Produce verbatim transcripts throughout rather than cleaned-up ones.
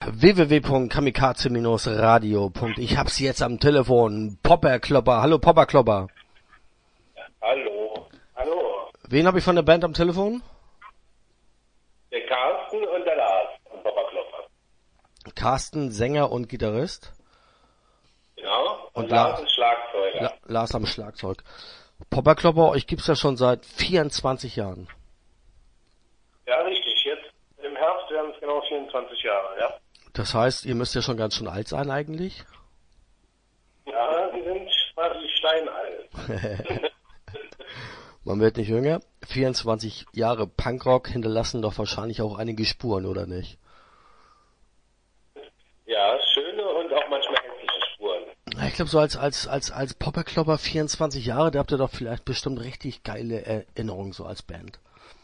w w w punkt kamikaze radio punkt ich hab's jetzt am Telefon. Popperklopper. Hallo Popperklopper. Hallo. Hallo. Wen habe ich von der Band am Telefon? Der Carsten und der Lars von Popperklopper. Carsten, Sänger und Gitarrist. Genau. Und, Und Lars Lars- ist Schlagzeuger. La Lars am Schlagzeug. Popperklopper, euch gibt's ja schon seit vierundzwanzig Jahren. Ja, richtig. Jetzt im Herbst werden es genau vierundzwanzig Jahre, ja. Das heißt, ihr müsst ja schon ganz schön alt sein eigentlich. Ja, die sind quasi steinalt. Man wird nicht jünger. vierundzwanzig Jahre Punkrock hinterlassen doch wahrscheinlich auch einige Spuren, oder nicht? Ja, schöne und auch manchmal hässliche Spuren. Ich glaube, so als als als als Popperklopper vierundzwanzig Jahre, da habt ihr doch vielleicht bestimmt richtig geile Erinnerungen so als Band.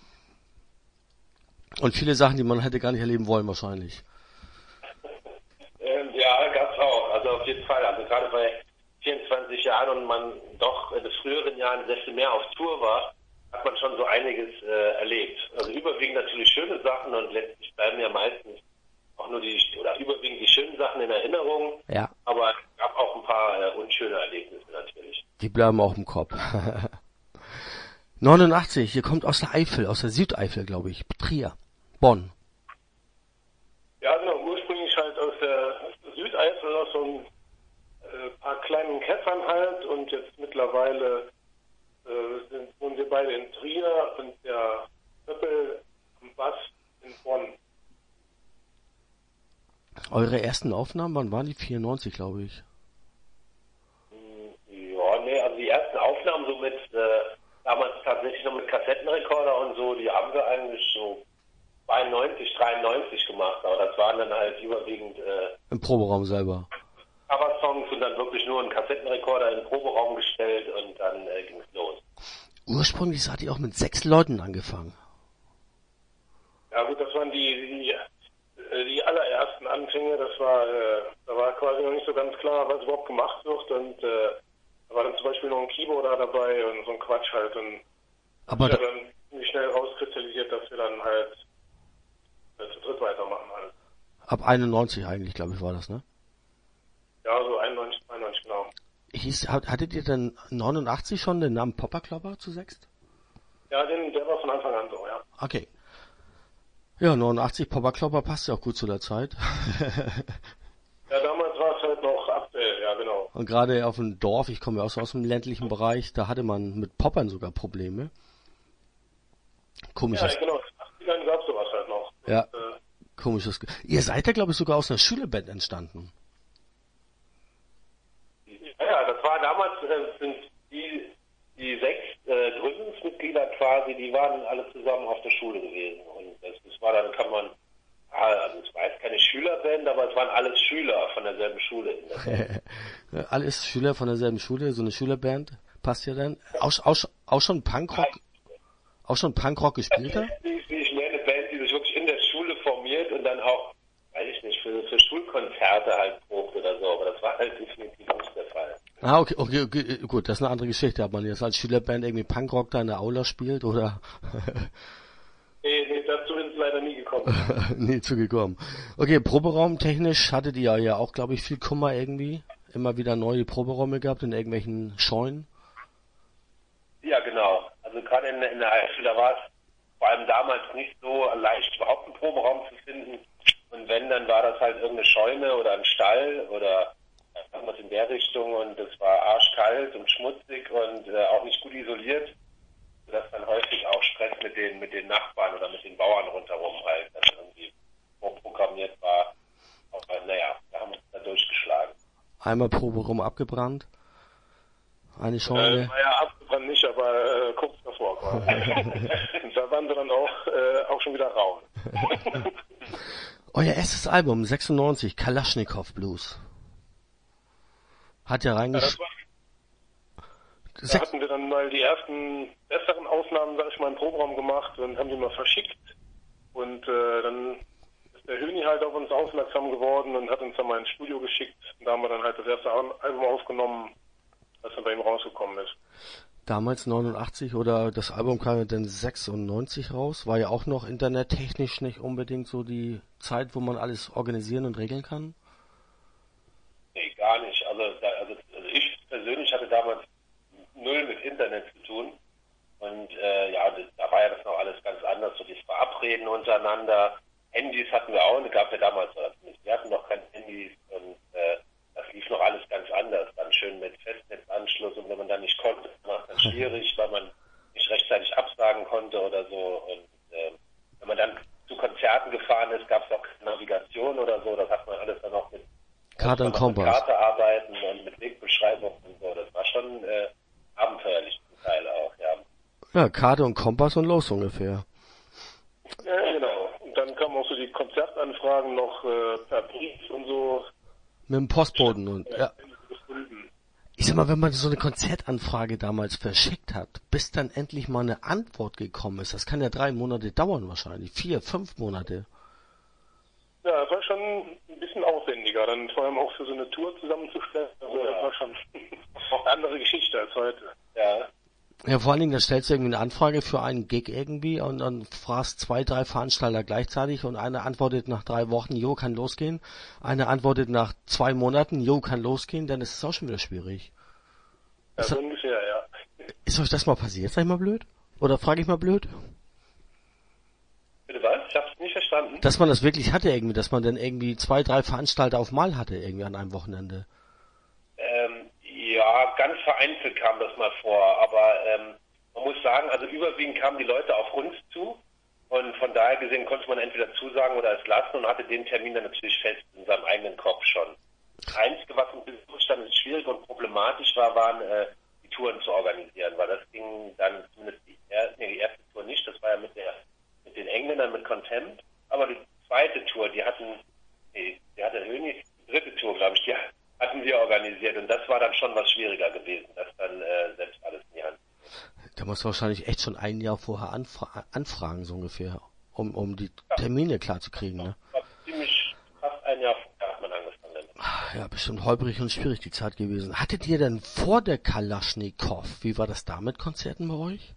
Und viele Sachen, die man hätte gar nicht erleben wollen wahrscheinlich. Ähm, ja, gab's auch. Also auf jeden Fall. Also gerade bei vierundzwanzig Jahren und man doch in den früheren Jahren sehr viel mehr auf Tour war, hat man schon so einiges äh, erlebt. Also überwiegend natürlich schöne Sachen und letztlich bleiben ja meistens auch nur die, oder überwiegend die schönen Sachen in Erinnerung. Ja. Aber es gab auch ein paar äh, unschöne Erlebnisse natürlich. Die bleiben auch im Kopf. neunundachtzig, ihr kommt aus der Eifel, aus der Südeifel, glaube ich. Trier, Bonn. Ja, genau. Ursprünglich halt aus der Südeifel, aus so ein äh, paar kleinen Käffern halt und jetzt mittlerweile äh, sind, wohnen wir beide in Trier und der Pöppel am Bass in Bonn. Eure ersten Aufnahmen, wann waren die? vierundneunzig, glaube ich. Ja, nee, also die ersten Aufnahmen so mit, äh, damals tatsächlich noch mit Kassettenrekorder und so, die haben wir eigentlich so zweiundneunzig, dreiundneunzig gemacht, aber das waren dann halt überwiegend äh, Im Proberaum selber. Coversongs und dann wirklich nur einen Kassettenrekorder in den Proberaum gestellt und dann äh, ging's los. Ursprünglich hat ihr auch mit sechs Leuten angefangen. Ja gut, das waren die, die, äh, die allerersten Anfänge, das war, äh, da war quasi noch nicht so ganz klar, was überhaupt gemacht wird und äh, da war dann zum Beispiel noch ein Keyboarder dabei und so ein Quatsch halt und Aber ja da, dann ziemlich schnell rauskristallisiert, dass wir dann halt äh, zu dritt weitermachen halt. ab einundneunzig eigentlich, glaube ich, war das, ne? Ja, so einundneunzig, zweiundneunzig, genau. Hieß, hat- hattet ihr denn neunundachtzig schon den Namen Popperklopper zu sechst? Ja, den, der war von Anfang an so, ja. Okay. Ja, neunundachtzig, Popperklopper passt ja auch gut zu der Zeit. Ja, damals war es halt noch aktuell, ja genau. Und gerade auf dem Dorf, ich komme ja auch so aus dem ländlichen Bereich, da hatte man mit Poppern sogar Probleme. Komisches, Ja, genau, in den achtzigern gab es sowas halt noch. Ja. Und, äh, komisches. Ge- Ihr seid ja, glaube ich, sogar aus einer Schülerband entstanden. Ja, ja, das war damals, äh, sind die, die sechs äh, Gründungsmitglieder quasi, die waren alle zusammen auf der Schule gewesen. Und das, das war dann, kann man, ah, also es war jetzt keine Schülerband, aber es waren alles Schüler von derselben Schule. In der Band. Ja, Alles Schüler von derselben Schule, so eine Schülerband. Passt ja dann. Auch, auch, auch schon Punkrock, auch schon Punkrock gespielt hat? Die, die, ich nenne eine Band, die sich wirklich in der Schule formiert und dann auch, weiß ich nicht, für, für Schulkonzerte halt probt oder so, aber das war halt definitiv nicht der Fall. Ah, okay, okay, okay, gut, das ist eine andere Geschichte. Ob man jetzt als Schülerband irgendwie Punkrock da in der Aula spielt oder Nee, nee, dazu ist es leider nie gekommen. nie zugekommen. Okay, Proberaum technisch hattet ihr ja auch, glaube ich, viel Kummer irgendwie. Immer wieder neue Proberäume gehabt in irgendwelchen Scheunen. Ja, genau. Also gerade in, in der Eifel, da war es vor allem damals nicht so leicht, überhaupt einen Proberaum zu finden. Und wenn, dann war das halt irgendeine Scheune oder ein Stall oder irgendwas in der Richtung. Und es war arschkalt und schmutzig und äh, auch nicht gut isoliert, sodass dann häufig auch Stress mit den mit den Nachbarn oder mit den Bauern rundherum halt dann irgendwie vorprogrammiert war. Aber naja, da haben wir uns dann durchgeschlagen. Einmal Proberaum abgebrannt. Eine Äh, Scheune. naja, abgebrannt nicht, aber äh, kurz davor quasi. Und da waren sie dann auch, äh, auch schon wieder rau. Euer erstes Album, sechsundneunzig, Kalaschnikow Blues. Hat ja Ja, das reingesch... war, da Sech- hatten wir dann mal die ersten besseren Aufnahmen, sag ich mal, im Proberaum gemacht und haben die mal verschickt. Und äh, dann ist der Höni halt auf uns aufmerksam geworden und hat uns dann mal ins Studio geschickt. Und da haben wir dann halt das erste Al- Album aufgenommen, was dann bei ihm rausgekommen ist. Damals neunundachtzig oder das Album kam ja dann sechsundneunzig raus. War ja auch noch internettechnisch nicht unbedingt so die Zeit, wo man alles organisieren und regeln kann. Nee, gar nicht. Also, da, also, also ich persönlich hatte damals null mit Internet zu tun. Und äh, ja, das, da war ja das noch alles ganz anders, so dieses Verabreden untereinander. Handys hatten wir auch, und gab ja damals, also wir hatten noch keine Handys und äh, das lief noch alles ganz anders. Dann schön mit Festnetzanschluss, und wenn man dann nicht konnte, war es dann schwierig, weil man nicht rechtzeitig absagen konnte oder so. Und äh, wenn man dann zu Konzerten gefahren ist, gab es auch keine Navigation oder so. Das hat man alles dann noch mit Karte und Kompass. Mit Karte arbeiten und mit Wegbeschreibung und so. Das war schon äh, abenteuerlich zum Teil auch, ja. Ja, Karte und Kompass und los ungefähr. Ja, genau. Und dann kamen auch so die Konzertanfragen noch äh, per Brief und so. Mit dem Postboten und, ja. Ich sag mal, wenn man so eine Konzertanfrage damals verschickt hat, bis dann endlich mal eine Antwort gekommen ist, das kann ja drei Monate dauern wahrscheinlich, vier, fünf Monate. Ja, das war schon ein bisschen aufwendiger, dann vor allem auch für so eine Tour zusammenzustellen. Also ja. Das war schon eine andere Geschichte als heute. Ja. Ja, vor allen Dingen, da stellst du irgendwie eine Anfrage für einen Gig irgendwie und dann fragst zwei, drei Veranstalter gleichzeitig und einer antwortet nach drei Wochen, jo, kann losgehen. Einer antwortet nach zwei Monaten, jo, kann losgehen, dann ist es auch schon wieder schwierig. Ja, so ungefähr, ja. Ist euch das mal passiert, sag ich mal blöd? Oder frage ich mal blöd? Bitte was? Ich hab's nicht verstanden. Dass man das wirklich hatte irgendwie, dass man dann irgendwie zwei, drei Veranstalter auf Mal hatte irgendwie an einem Wochenende. Ähm, ja, ganz vereinzelt kam das mal vor, aber ähm, man muss sagen, also überwiegend kamen die Leute auf uns zu und von daher gesehen konnte man entweder zusagen oder es lassen und hatte den Termin dann natürlich fest in seinem eigenen Kopf schon. Das Einzige, was ein bisschen Zustand schwierig und problematisch war, waren äh, die Touren zu organisieren, weil das ging dann zumindest die, er, nee, die erste Tour nicht, das war ja mit der mit den Engländern, mit Contempt, aber die zweite Tour, die hatten, nee, die hatte Hönig, die dritte Tour, glaube ich, die hatten wir organisiert und das war dann schon was schwieriger gewesen, das dann äh, selbst alles in die Hand. Da musst du wahrscheinlich echt schon ein Jahr vorher anfra- anfragen, so ungefähr, um, um die Termine klar zu kriegen, ne? War ziemlich fast ein Jahr vorher hat man angefangen. Ja, bestimmt holprig und schwierig die Zeit gewesen. Hattet ihr denn vor der Kalaschnikow, wie war das da mit Konzerten bei euch?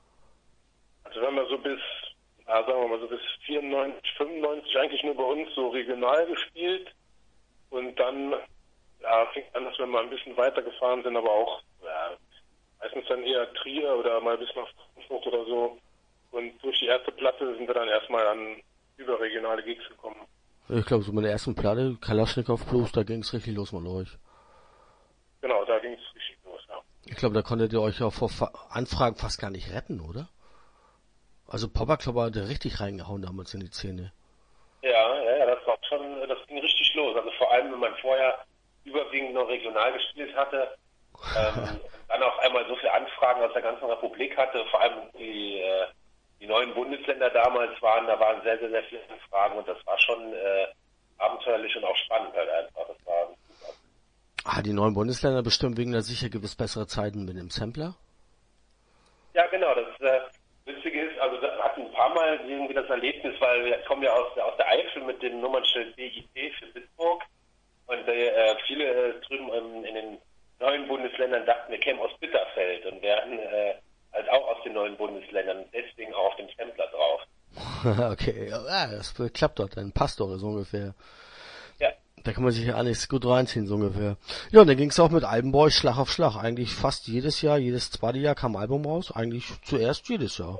Also wenn wir so bis, ja, sagen wir mal so bis vierundneunzig, fünfundneunzig eigentlich nur bei uns so regional gespielt und dann ja, fing an, dass wir mal ein bisschen weitergefahren sind, aber auch ja, meistens dann eher Trier oder mal bis nach Frankfurt oder so. Und durch die erste Platte sind wir dann erstmal an überregionale Gigs gekommen. Ich glaube, so mit der ersten Platte, Kalaschnikow Blues, da ging es richtig los mit euch. Genau, da ging es richtig los, ja. Ich glaube, da konntet ihr euch auch vor Fa- Anfragen fast gar nicht retten, oder? Also Popperklopper hat ja richtig reingehauen damals in die Szene. Ja, ja, ja, das war schon, das ging richtig los. Also vor allem, wenn man vorher überwiegend noch regional gespielt hatte, ähm, und dann auf einmal so viele Anfragen aus der ganzen Republik hatte, vor allem die, äh, die neuen Bundesländer damals waren, da waren sehr, sehr, sehr viele Anfragen und das war schon äh, abenteuerlich und auch spannend halt einfach. Das war super. Ah, die neuen Bundesländer bestimmt wegen der sicher gibt es bessere Zeiten mit dem Sampler? Ja, genau. Das äh, Witzige ist, also wir hatten ein paar Mal irgendwie das Erlebnis, weil wir kommen ja aus der, aus der Eifel mit dem Nummernschild B I T für Bitburg und äh, viele äh, drüben in, in den neuen Bundesländern dachten, wir kämen aus Bitterfeld und werden äh, halt auch aus den neuen Bundesländern, deswegen auch auf dem Sampler drauf. Okay, ja, das klappt doch, dann passt doch so ungefähr. Ja. Da kann man sich ja alles gut reinziehen, so ungefähr. Ja, und dann ging es auch mit Alben bei euch Schlag auf Schlag. Eigentlich fast jedes Jahr, jedes zweite Jahr kam ein Album raus. Eigentlich zuerst jedes Jahr.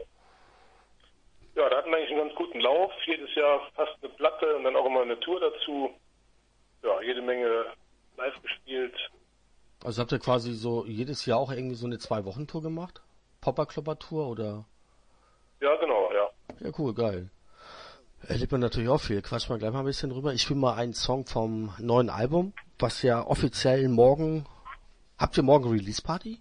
Ja, da hatten wir eigentlich einen ganz guten Lauf. Jedes Jahr fast eine Platte und dann auch immer eine Tour dazu. Ja, jede Menge live gespielt. Also habt ihr quasi so jedes Jahr auch irgendwie so eine Zwei-Wochen-Tour gemacht? Popper-Klopper-Tour oder? Ja, genau, ja. Ja, cool, geil. Erlebt man natürlich auch viel. Quatsch mal gleich mal ein bisschen drüber. Ich spiele mal einen Song vom neuen Album, was ja offiziell morgen... Habt ihr morgen Release-Party?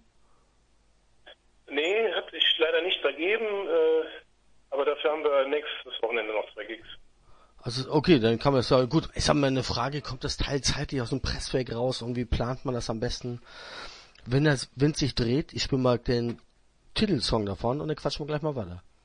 Nee, hat sich leider nicht vergeben, äh, aber dafür haben wir nächstes Wochenende noch zwei Gigs. Also, okay, dann kann man das ja, gut, ich habe mal eine Frage, kommt das Teil zeitlich aus dem Presswerk raus und wie plant man das am besten? Wenn das Wind sich dreht, ich spiele mal den Titelsong davon und dann quatschen wir gleich mal weiter.